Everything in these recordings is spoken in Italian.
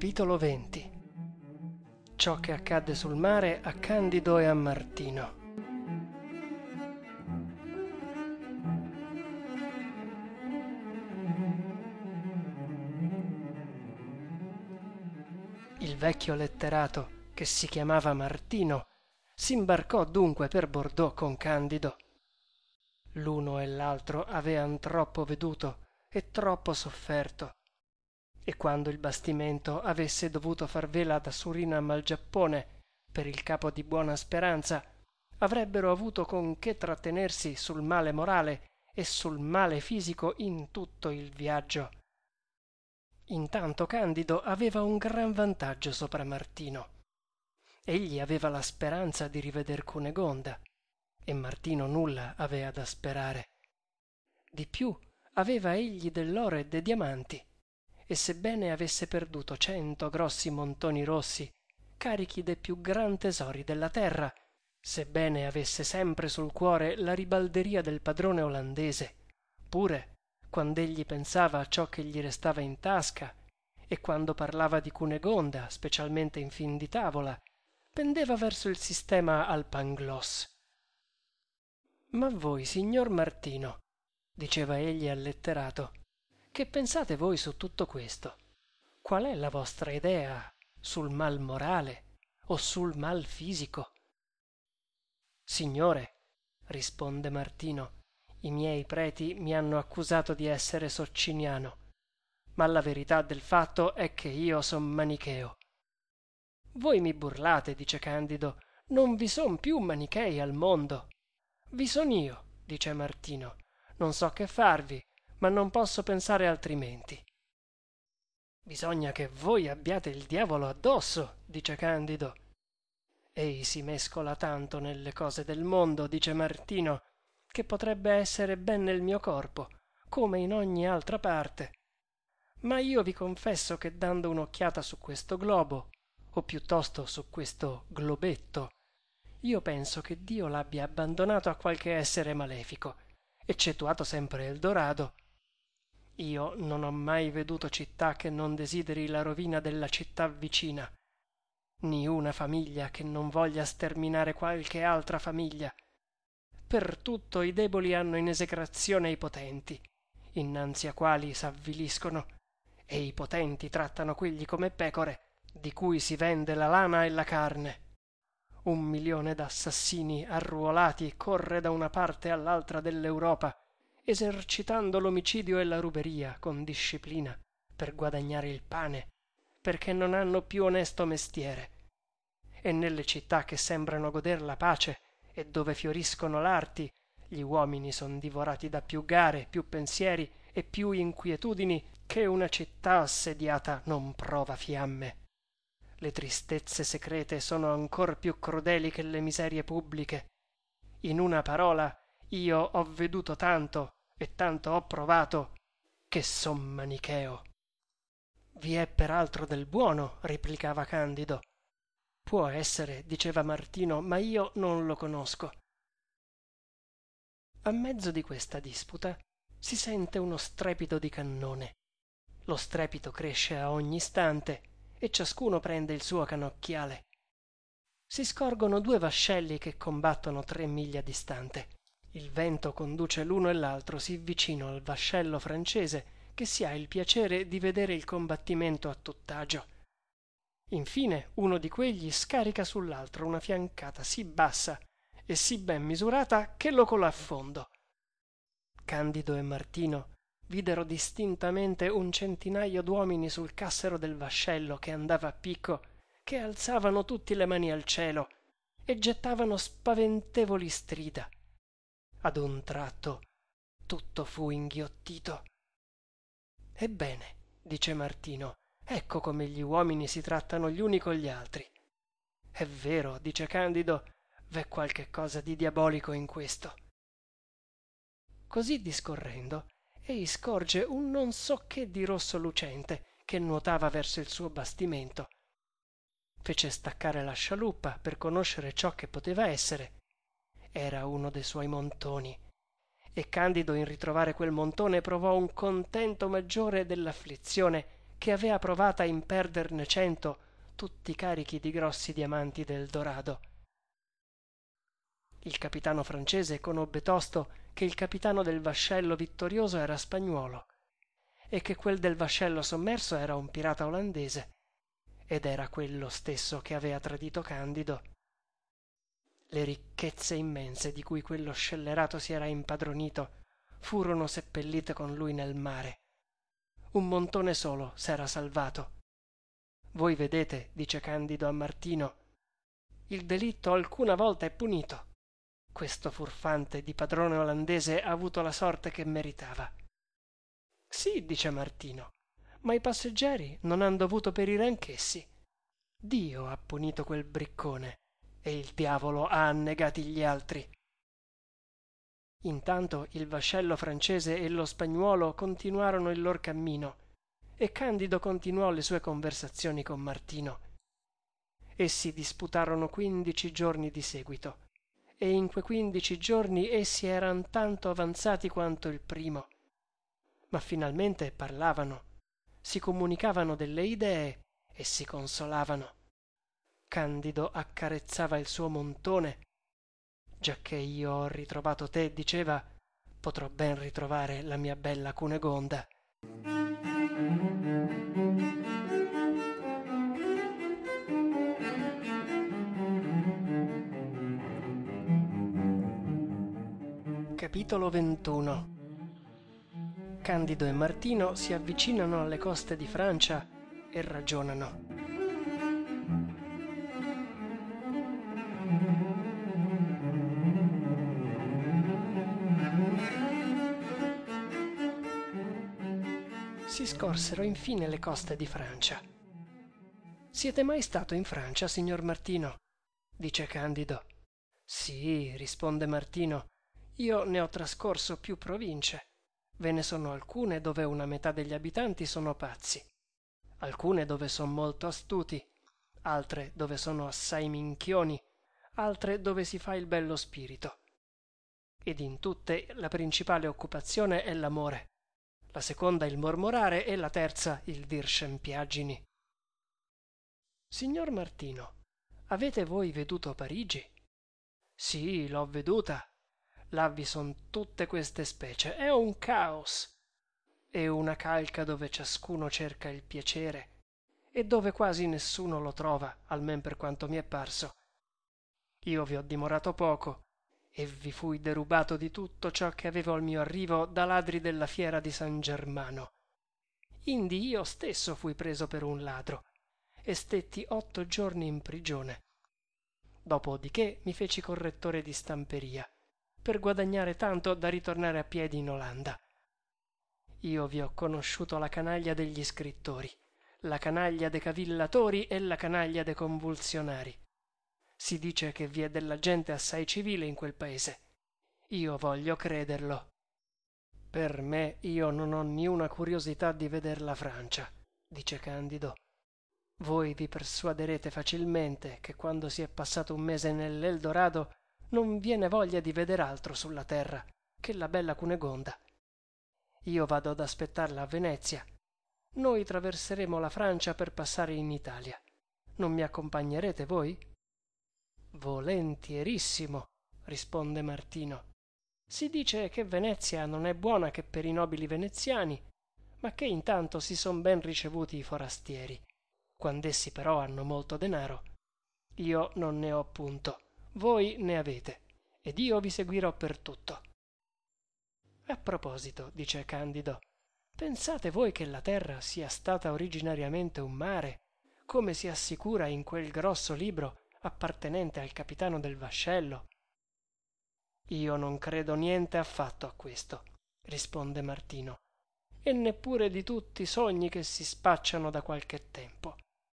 Capitolo 20. Ciò che accadde sul mare a Candido e a Martino. Il vecchio letterato, che si chiamava Martino, s'imbarcò dunque per Bordeaux con Candido. L'uno e l'altro avean troppo veduto e troppo sofferto, e quando il bastimento avesse dovuto far vela da Surinam al Giappone per il Capo di Buona Speranza, avrebbero avuto con che trattenersi sul male morale e sul male fisico in tutto il viaggio. Intanto Candido aveva un gran vantaggio sopra Martino. Egli aveva la speranza di riveder Cunegonda, e Martino nulla avea da sperare. Di più aveva egli dell'oro e dei diamanti, e sebbene avesse perduto 100 grossi montoni rossi, carichi dei più gran tesori della terra, sebbene avesse sempre sul cuore la ribalderia del padrone olandese, pure, quand'egli pensava a ciò che gli restava in tasca, e quando parlava di Cunegonda, specialmente in fin di tavola, pendeva verso il sistema al Pangloss. «Ma voi, signor Martino», diceva egli al letterato, «che pensate voi su tutto questo? Qual è la vostra idea sul mal morale o sul mal fisico?» «Signore», risponde Martino, «i miei preti mi hanno accusato di essere sociniano, ma la verità del fatto è che io son manicheo». «Voi mi burlate», dice Candido, «non vi son più manichei al mondo». «Vi son io», dice Martino, «non so che farvi, ma non posso pensare altrimenti». «Bisogna che voi abbiate il diavolo addosso», dice Candido. «Ei si mescola tanto nelle cose del mondo», dice Martino, «che potrebbe essere ben nel mio corpo, come in ogni altra parte. Ma io vi confesso che dando un'occhiata su questo globo, o piuttosto su questo globetto, io penso che Dio l'abbia abbandonato a qualche essere malefico, eccettuato sempre Eldorado. Io non ho mai veduto città che non desideri la rovina della città vicina, ni una famiglia che non voglia sterminare qualche altra famiglia. Per tutto i deboli hanno in esecrazione i potenti, innanzi a quali s'avviliscono, e i potenti trattano quegli come pecore, di cui si vende la lana e la carne. 1.000.000 d'assassini arruolati corre da una parte all'altra dell'Europa, esercitando l'omicidio e la ruberia con disciplina per guadagnare il pane, perché non hanno più onesto mestiere. E nelle città che sembrano goder la pace e dove fioriscono l'arti, gli uomini son divorati da più gare, più pensieri e più inquietudini che una città assediata non prova fiamme. Le tristezze secrete sono ancor più crudeli che le miserie pubbliche. In una parola, io ho veduto tanto e tanto ho provato che son manicheo». «Vi è peraltro del buono», replicava Candido. «Può essere», diceva Martino, «ma io non lo conosco». A mezzo di questa disputa si sente uno strepito di cannone. Lo strepito cresce a ogni istante e ciascuno prende il suo cannocchiale. Si scorgono 2 vascelli che combattono 3 miglia distante. Il vento conduce l'uno e l'altro sì vicino al vascello francese che si ha il piacere di vedere il combattimento a tutt'agio. Infine uno di quegli scarica sull'altro una fiancata sì bassa e sì ben misurata che lo colò a fondo. Candido e Martino videro distintamente un centinaio d'uomini sul cassero del vascello che andava a picco, che alzavano tutti le mani al cielo e gettavano spaventevoli strida. Ad un tratto tutto fu inghiottito. «Ebbene», dice Martino, «ecco come gli uomini si trattano gli uni con gli altri». «È vero», dice Candido, «v'è qualche cosa di diabolico in questo». Così discorrendo, ei scorge un non so che di rosso lucente che nuotava verso il suo bastimento. Fece staccare la scialuppa per conoscere ciò che poteva essere. Era uno dei suoi montoni, e Candido in ritrovare quel montone provò un contento maggiore dell'afflizione che avea provata in perderne 100, tutti carichi di grossi diamanti del Dorado. Il capitano francese conobbe tosto che il capitano del vascello vittorioso era spagnuolo e che quel del vascello sommerso era un pirata olandese, ed era quello stesso che avea tradito Candido. Le ricchezze immense di cui quello scellerato si era impadronito furono seppellite con lui nel mare. Un montone solo s'era salvato. Voi vedete, dice Candido a Martino, il delitto alcuna volta è punito. Questo furfante di padrone olandese ha avuto la sorte che meritava. Sì, dice Martino, ma i passeggeri non han dovuto perire anch'essi. Dio ha punito quel briccone e il diavolo ha annegati gli altri. Intanto il vascello francese e lo spagnuolo continuarono il lor cammino e Candido continuò le sue conversazioni con Martino. Essi disputarono 15 giorni di seguito e in quei 15 giorni essi eran tanto avanzati quanto il primo, ma finalmente parlavano, si comunicavano delle idee e si consolavano. Candido accarezzava il suo montone. Giacché io ho ritrovato te, diceva, potrò ben ritrovare la mia bella Cunegonda. Capitolo 21. Candido e Martino si avvicinano alle coste di Francia e ragionano. Si scorsero infine le coste di Francia. Siete mai stato in Francia, signor Martino? Dice Candido. Sì, risponde Martino, io ne ho trascorso più province. Ve ne sono alcune dove una metà degli abitanti sono pazzi, alcune dove son molto astuti, altre dove sono assai minchioni, altre dove si fa il bello spirito. Ed in tutte la principale occupazione è l'amore, la seconda il mormorare e la terza il dir scempiaggini. Signor Martino, avete voi veduto Parigi? Sì, l'ho veduta. Là vi son tutte queste specie, è un caos. È una calca dove ciascuno cerca il piacere e dove quasi nessuno lo trova, almen per quanto mi è parso. Io vi ho dimorato poco e vi fui derubato di tutto ciò che avevo al mio arrivo da ladri della fiera di San Germano. Indi io stesso fui preso per un ladro e stetti 8 giorni in prigione. Dopodiché mi feci correttore di stamperia per guadagnare tanto da ritornare a piedi in Olanda. Io vi ho conosciuto la canaglia degli scrittori, la canaglia dei cavillatori e la canaglia dei convulsionari. Si dice che vi è della gente assai civile in quel paese. Io voglio crederlo. Per me, io non ho niuna curiosità di veder la Francia, dice Candido. Voi vi persuaderete facilmente che quando si è passato un mese nell'Eldorado non viene voglia di veder altro sulla terra che la bella Cunegonda. Io vado ad aspettarla a Venezia. Noi traverseremo la Francia per passare in Italia. Non mi accompagnerete voi? Volentierissimo, risponde Martino. Si dice che Venezia non è buona che per i nobili veneziani, ma che intanto si son ben ricevuti i forastieri. Quand'essi però hanno molto denaro. Io non ne ho punto, voi ne avete, ed io vi seguirò per tutto. A proposito, dice Candido, pensate voi che la terra sia stata originariamente un mare, come si assicura in quel grosso libro appartenente al capitano del vascello? Io non credo niente affatto a questo, risponde Martino, e neppure di tutti i sogni che si spacciano da qualche tempo.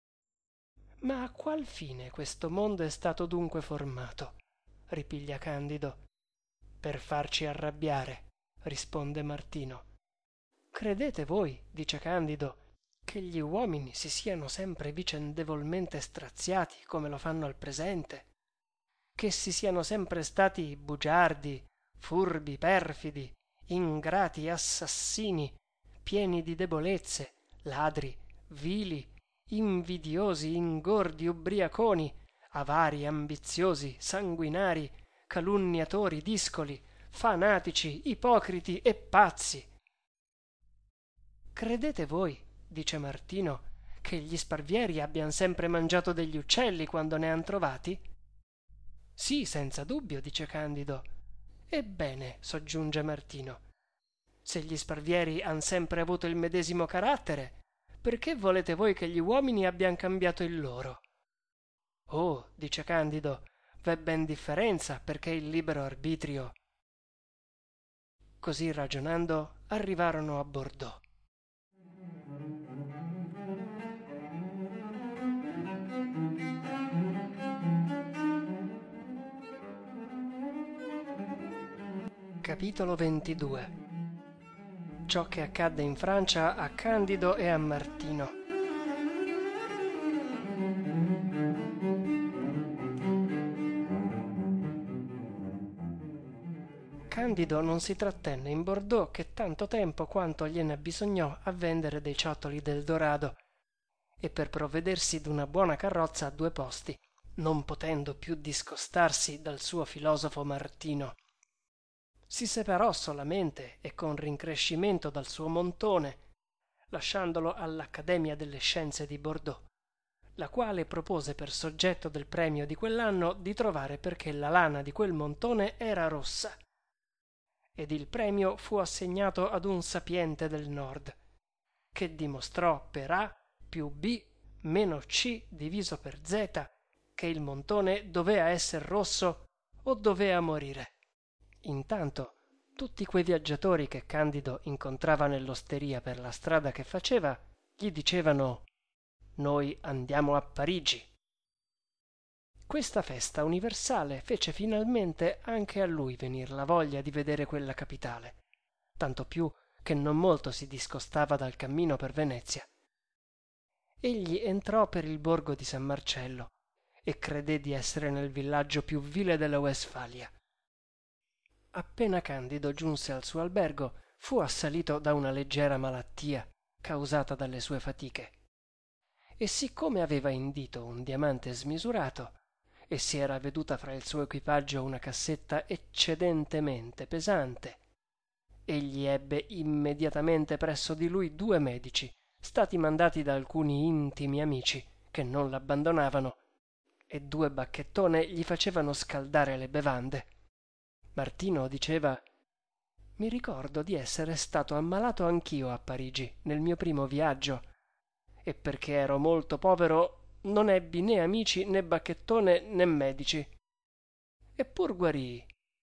Ma a qual fine questo mondo è stato dunque formato? Ripiglia Candido. Per farci arrabbiare, risponde Martino. Credete voi, dice Candido, che gli uomini si siano sempre vicendevolmente straziati come lo fanno al presente? Che si siano sempre stati bugiardi, furbi, perfidi, ingrati, assassini, pieni di debolezze, ladri, vili, invidiosi, ingordi, ubriaconi, avari, ambiziosi, sanguinari, calunniatori, discoli, fanatici, ipocriti e pazzi. Credete voi, dice Martino, che gli sparvieri abbiano sempre mangiato degli uccelli quando ne han trovati? Sì, senza dubbio, dice Candido. Ebbene, soggiunge Martino, se gli sparvieri han sempre avuto il medesimo carattere, perché volete voi che gli uomini abbiano cambiato il loro? Oh, dice Candido, v'è ben differenza, perché il libero arbitrio. Così ragionando arrivarono a Bordeaux. Capitolo 22. Ciò che accadde in Francia a Candido e a Martino. Candido non si trattenne in Bordeaux che tanto tempo quanto gliene abbisognò a vendere dei ciottoli d'Eldorado e per provvedersi d'una buona carrozza a 2 posti, non potendo più discostarsi dal suo filosofo Martino. Si separò solamente e con rincrescimento dal suo montone, lasciandolo all'Accademia delle Scienze di Bordeaux, la quale propose per soggetto del premio di quell'anno di trovare perché la lana di quel montone era rossa, ed il premio fu assegnato ad un sapiente del nord, che dimostrò per A più B meno C diviso per Z che il montone dovea esser rosso o dovea morire. Intanto tutti quei viaggiatori che Candido incontrava nell'osteria per la strada che faceva gli dicevano: «Noi andiamo a Parigi». Questa festa universale fece finalmente anche a lui venir la voglia di vedere quella capitale, tanto più che non molto si discostava dal cammino per Venezia. Egli entrò per il borgo di San Marcello e credé di essere nel villaggio più vile della Westfalia. Appena Candido giunse al suo albergo, fu assalito da una leggera malattia causata dalle sue fatiche. E siccome aveva in dito un diamante smisurato e si era veduta fra il suo equipaggio una cassetta eccedentemente pesante, egli ebbe immediatamente presso di lui 2 medici, stati mandati da alcuni intimi amici che non l'abbandonavano, e 2 bacchettone gli facevano scaldare le bevande. Martino diceva: «Mi ricordo di essere stato ammalato anch'io a Parigi nel mio primo viaggio, e perché ero molto povero non ebbi né amici né bacchettone né medici. Eppur guarii».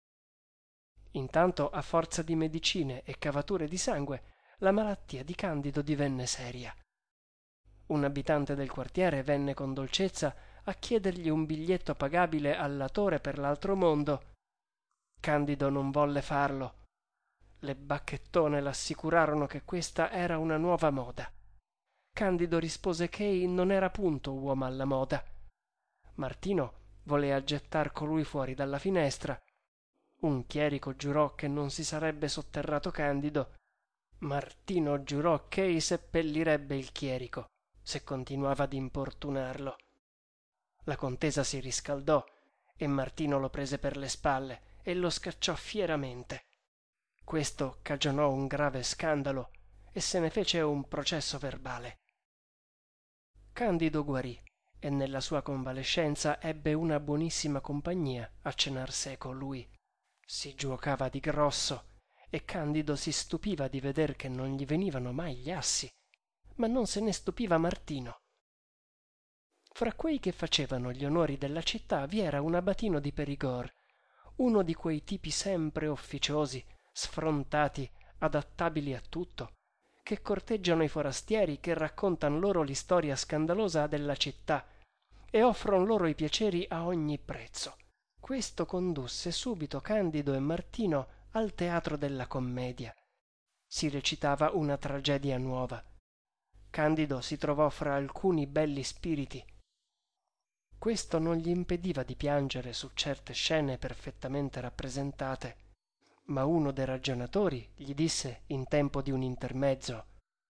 Intanto, a forza di medicine e cavature di sangue, la malattia di Candido divenne seria. Un abitante del quartiere venne con dolcezza a chiedergli un biglietto pagabile all'atore per l'altro mondo. Candido non volle farlo. Le bacchettone l'assicurarono che questa era una nuova moda. Candido rispose che ei non era punto uomo alla moda. Martino volea gettar colui fuori dalla finestra. Un chierico giurò che non si sarebbe sotterrato Candido. Martino giurò che ei seppellirebbe il chierico se continuava ad importunarlo. La contesa si riscaldò e Martino lo prese per le spalle e lo scacciò fieramente. Questo cagionò un grave scandalo e se ne fece un processo verbale. Candido guarì e nella sua convalescenza ebbe una buonissima compagnia a cenar sé con lui. Si giuocava di grosso e Candido si stupiva di veder che non gli venivano mai gli assi, ma non se ne stupiva Martino. Fra quei che facevano gli onori della città vi era un abatino di Perigord, uno di quei tipi sempre ufficiosi, sfrontati, adattabili a tutto, che corteggiano i forastieri che raccontan loro l'istoria scandalosa della città e offron loro i piaceri a ogni prezzo. Questo condusse subito Candido e Martino al teatro della commedia. Si recitava una tragedia nuova. Candido si trovò fra alcuni belli spiriti. Questo non gli impediva di piangere su certe scene perfettamente rappresentate, ma uno dei ragionatori gli disse in tempo di un intermezzo: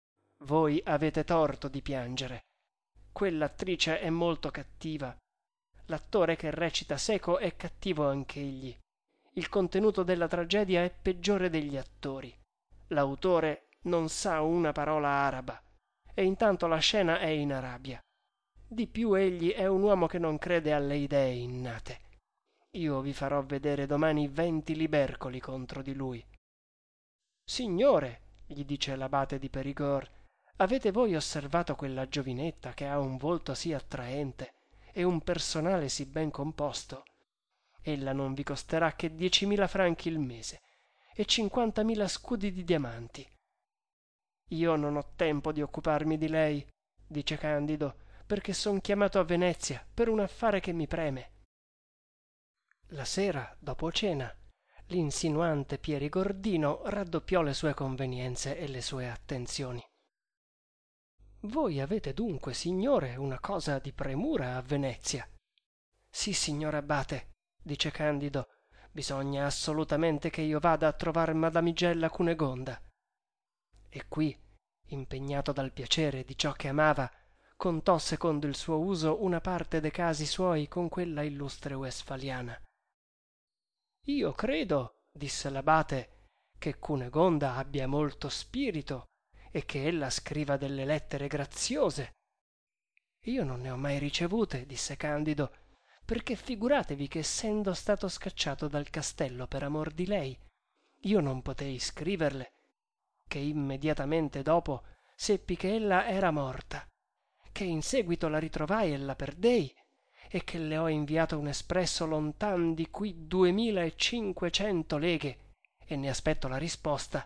Voi avete torto di piangere. Quell'attrice è molto cattiva. L'attore che recita Seco è cattivo anch'egli. Il contenuto della tragedia è peggiore degli attori. L'autore non sa una parola araba e intanto la scena è in Arabia. Di più egli è un uomo che non crede alle idee innate. Io vi farò vedere domani 20 libercoli contro di lui. Signore, gli dice l'abate di Périgord, avete voi osservato quella giovinetta che ha un volto sì attraente e un personale sì ben composto? Ella non vi costerà che 10.000 franchi il mese e 50.000 scudi di diamanti. Io non ho tempo di occuparmi di lei, dice Candido, perché son chiamato a Venezia per un affare che mi preme. La sera, dopo cena, l'insinuante Pierigordino raddoppiò le sue convenienze e le sue attenzioni. Voi avete dunque, signore, una cosa di premura a Venezia? Sì, signor abate, dice Candido, bisogna assolutamente che io vada a trovar madamigella Cunegonda. E qui, impegnato dal piacere di ciò che amava, contò secondo il suo uso una parte de casi suoi con quella illustre westfaliana. Io credo, disse l'abate, che Cunegonda abbia molto spirito e che ella scriva delle lettere graziose. Io non ne ho mai ricevute, disse Candido, perché figuratevi che essendo stato scacciato dal castello per amor di lei, io non potei scriverle, che immediatamente dopo seppi che ella era morta, che in seguito la ritrovai e la perdei, e che le ho inviato un espresso lontan di qui 2.500 leghe, e ne aspetto la risposta.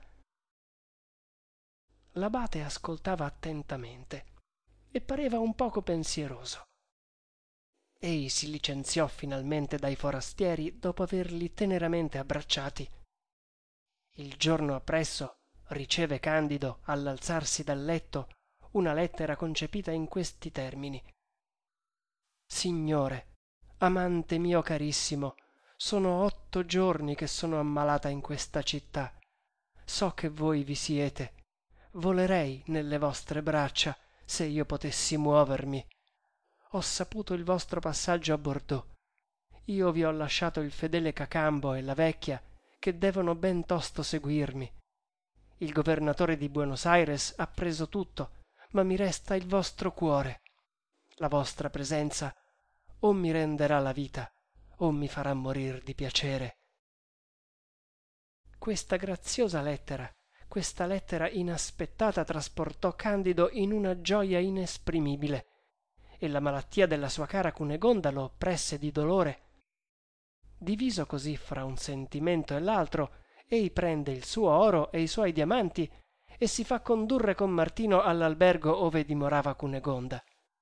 L'abate ascoltava attentamente e pareva un poco pensieroso. Ei si licenziò finalmente dai forastieri dopo averli teneramente abbracciati. Il giorno appresso riceve Candido, all'alzarsi dal letto, una lettera concepita in questi termini: Signore, amante mio carissimo, sono 8 giorni che sono ammalata in questa città. So che voi vi siete. Volerei nelle vostre braccia, se io potessi muovermi. Ho saputo il vostro passaggio a Bordeaux. Io vi ho lasciato il fedele Cacambo e la vecchia, che devono ben tosto seguirmi. Il governatore di Buenos Aires ha preso tutto, ma mi resta il vostro cuore. La vostra presenza o mi renderà la vita o mi farà morir di piacere. Questa lettera inaspettata trasportò Candido in una gioia inesprimibile, e la malattia della sua cara Cunegonda lo oppresse di dolore. Diviso così fra un sentimento e l'altro, ei prende il suo oro e i suoi diamanti e si fa condurre con Martino all'albergo ove dimorava Cunegonda.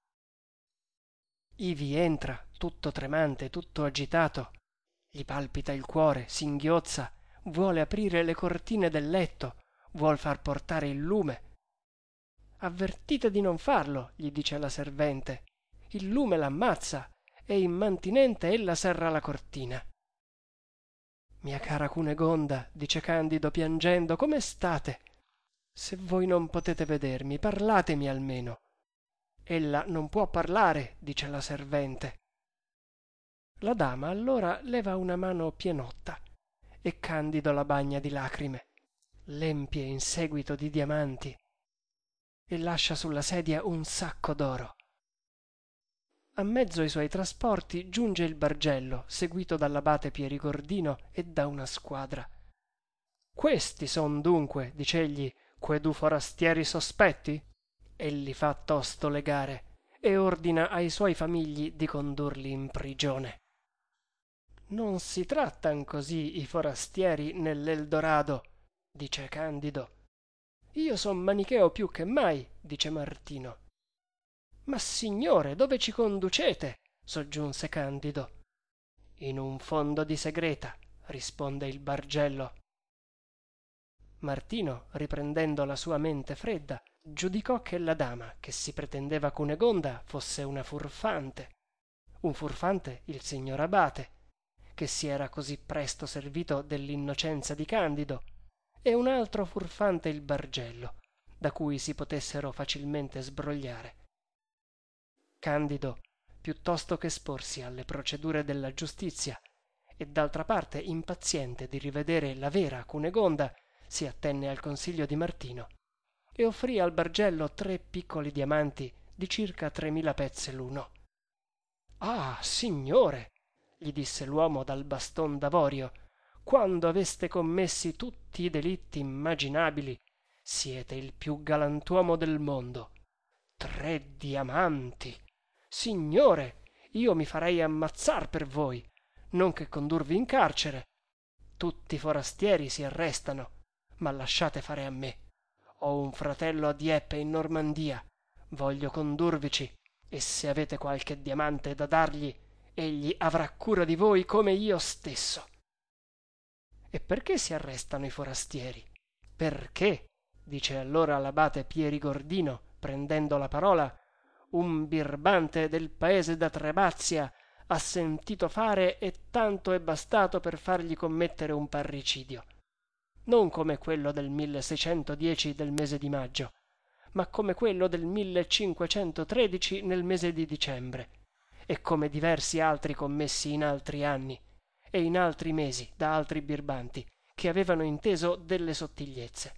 Ivi entra, tutto tremante, tutto agitato. Gli palpita il cuore, singhiozza, vuole aprire le cortine del letto, vuol far portare il lume. Avvertite di non farlo, gli dice la servente. Il lume l'ammazza e immantinente ella serra la cortina. Mia cara Cunegonda, dice Candido piangendo, come state? Se voi non potete vedermi, parlatemi almeno. Ella non può parlare, dice la servente. La dama allora leva una mano pienotta e Candido la bagna di lacrime, l'empie in seguito di diamanti e lascia sulla sedia un sacco d'oro. A mezzo ai suoi trasporti giunge il bargello, seguito dall'abate Pierigordino e da una squadra. Questi son dunque, dicegli, que du forastieri sospetti? E li fa tosto legare e ordina ai suoi famigli di condurli in prigione. Non si trattan così i forastieri nell'Eldorado, dice Candido. Io son manicheo più che mai, dice Martino. Ma signore, dove ci conducete? Soggiunse Candido. In un fondo di segreta, risponde il bargello. Martino, riprendendo la sua mente fredda, giudicò che la dama che si pretendeva Cunegonda fosse una furfante. Un furfante il signor abate, che si era così presto servito dell'innocenza di Candido, e un altro furfante il bargello, da cui si potessero facilmente sbrogliare. Candido, piuttosto che esporsi alle procedure della giustizia e d'altra parte impaziente di rivedere la vera Cunegonda, si attenne al consiglio di Martino e offrì al Bargello 3 piccoli diamanti di circa 3.000 pezze l'uno. «Ah, signore!» gli disse l'uomo dal baston d'avorio, «quando aveste commessi tutti i delitti immaginabili, siete il più galantuomo del mondo. 3 diamanti! Signore, io mi farei ammazzar per voi, non che condurvi in carcere. Tutti i forastieri si arrestano, ma lasciate fare a me. Ho un fratello a Dieppe in Normandia, voglio condurvici, e se avete qualche diamante da dargli, egli avrà cura di voi come io stesso». «E perché si arrestano i forastieri?» «Perché», dice allora l'abate Pierigordino, prendendo la parola, «un birbante del paese da Trebazia ha sentito fare e tanto è bastato per fargli commettere un parricidio, non come quello del 1610 del mese di maggio, ma come quello del 1513 nel mese di dicembre, e come diversi altri commessi in altri anni e in altri mesi da altri birbanti che avevano inteso delle sottigliezze».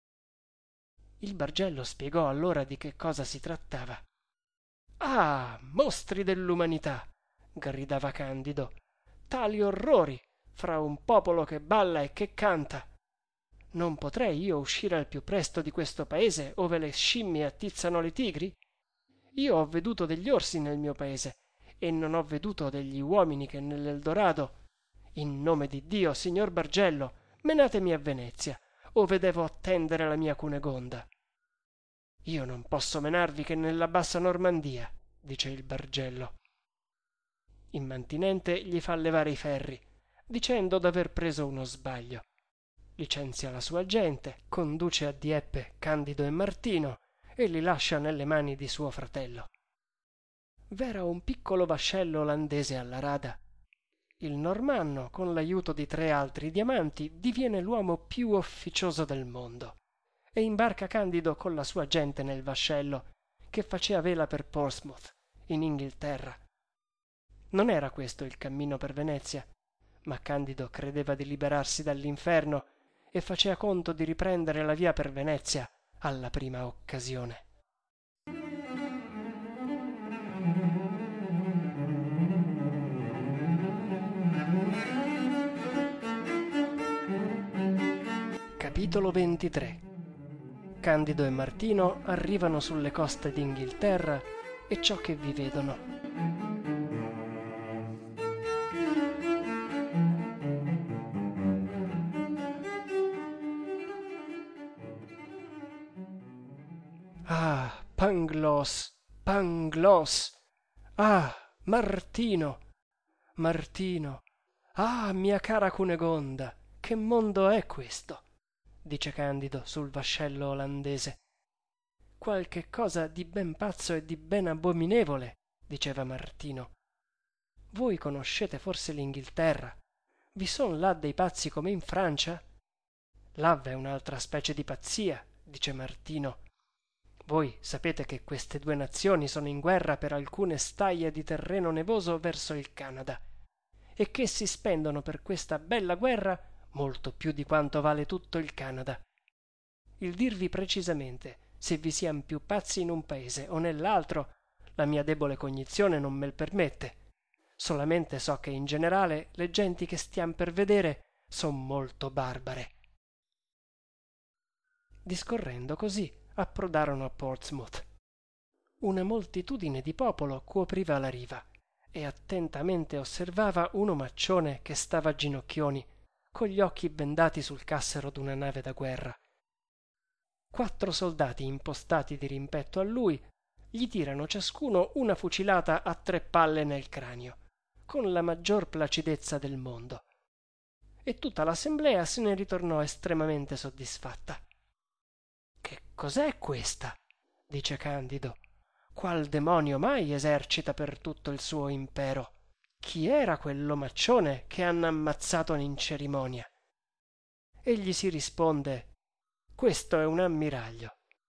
Il Bargello spiegò allora di che cosa si trattava. «Ah, mostri dell'umanità!» gridava Candido, «tali orrori fra un popolo che balla e che canta! Non potrei io uscire al più presto di questo paese ove le scimmie attizzano le tigri? Io ho veduto degli orsi nel mio paese e non ho veduto degli uomini che nell'Eldorado. In nome di Dio, signor Bargello, menatemi a Venezia, ove devo attendere la mia Cunegonda». «Io non posso menarvi che nella bassa Normandia», dice il Bargello. Immantinente gli fa levare i ferri, dicendo d'aver preso uno sbaglio. Licenzia la sua gente, conduce a Dieppe Candido e Martino e li lascia nelle mani di suo fratello. V'era un piccolo vascello olandese alla rada. Il normanno, con l'aiuto di 3 altri diamanti, diviene l'uomo più ufficioso del mondo e imbarca Candido con la sua gente nel vascello, che facea vela per Portsmouth, in Inghilterra. Non era questo il cammino per Venezia, ma Candido credeva di liberarsi dall'inferno e facea conto di riprendere la via per Venezia alla prima occasione. Capitolo 23. Candido e Martino arrivano sulle coste d'Inghilterra e ciò che vi vedono. «Ah, Pangloss, Pangloss! Ah, Martino, Martino! Ah, mia cara Cunegonda, che mondo è questo?» dice Candido sul vascello olandese. «Qualche cosa di ben pazzo e di ben abominevole», diceva Martino. «Voi conoscete forse l'Inghilterra? Vi son là dei pazzi come in Francia?» «Là v'è un'altra specie di pazzia», dice Martino. «Voi sapete che queste 2 nazioni sono in guerra per alcune staglie di terreno nevoso verso il Canada e che si spendono per questa bella guerra molto più di quanto vale tutto il Canada. Il dirvi precisamente se vi sian più pazzi in un paese o nell'altro, la mia debole cognizione non me l permette. Solamente so che in generale le genti che stiam per vedere son molto barbare». Discorrendo così approdarono a Portsmouth. Una moltitudine di popolo copriva la riva e attentamente osservava un omaccione che stava a ginocchioni, con gli occhi bendati sul cassero d'una nave da guerra. 4 soldati impostati di rimpetto a lui gli tirano ciascuno una fucilata a 3 palle nel cranio, con la maggior placidezza del mondo, e tutta l'assemblea se ne ritornò estremamente soddisfatta. «Che cos'è questa?» dice Candido. «Qual demonio mai esercita per tutto il suo impero? Chi era quell'omaccione che hanno ammazzato in cerimonia?» Egli si risponde: «Questo è un ammiraglio.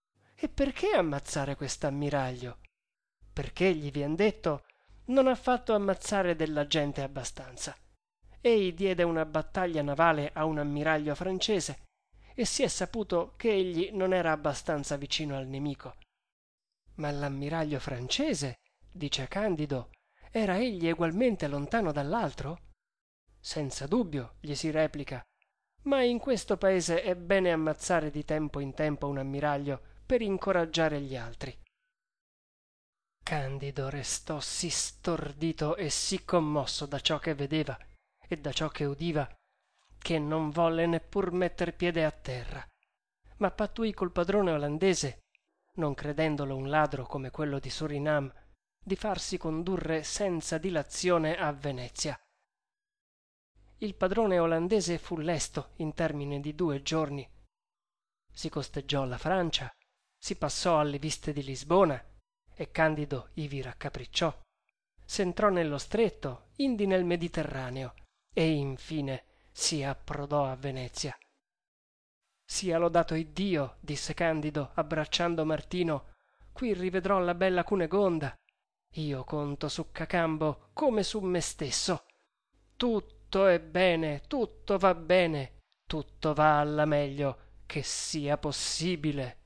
E perché ammazzare quest'ammiraglio? Perché, gli vien detto, non ha fatto ammazzare della gente abbastanza. Ei diede una battaglia navale a un ammiraglio francese e si è saputo che egli non era abbastanza vicino al nemico. Ma l'ammiraglio francese, dice Candido, era egli egualmente lontano dall'altro? Senza dubbio, gli si replica, ma in questo paese è bene ammazzare di tempo in tempo un ammiraglio per incoraggiare gli altri. Candido restò sì stordito e sì commosso da ciò che vedeva e da ciò che udiva, che non volle neppur metter piede a terra, ma pattuì col padrone olandese, non credendolo un ladro come quello di Surinam, di farsi condurre senza dilazione a Venezia. Il padrone olandese fu lesto in termine di 2 giorni. Si costeggiò la Francia, si passò alle viste di Lisbona e Candido ivi raccapricciò. S'entrò nello stretto, indi nel Mediterraneo e infine si approdò a Venezia. Sia lodato Iddio, disse Candido, abbracciando Martino, qui rivedrò la bella Cunegonda. Io conto su Cacambo come su me stesso. Tutto è bene, tutto va bene, tutto va alla meglio che sia possibile.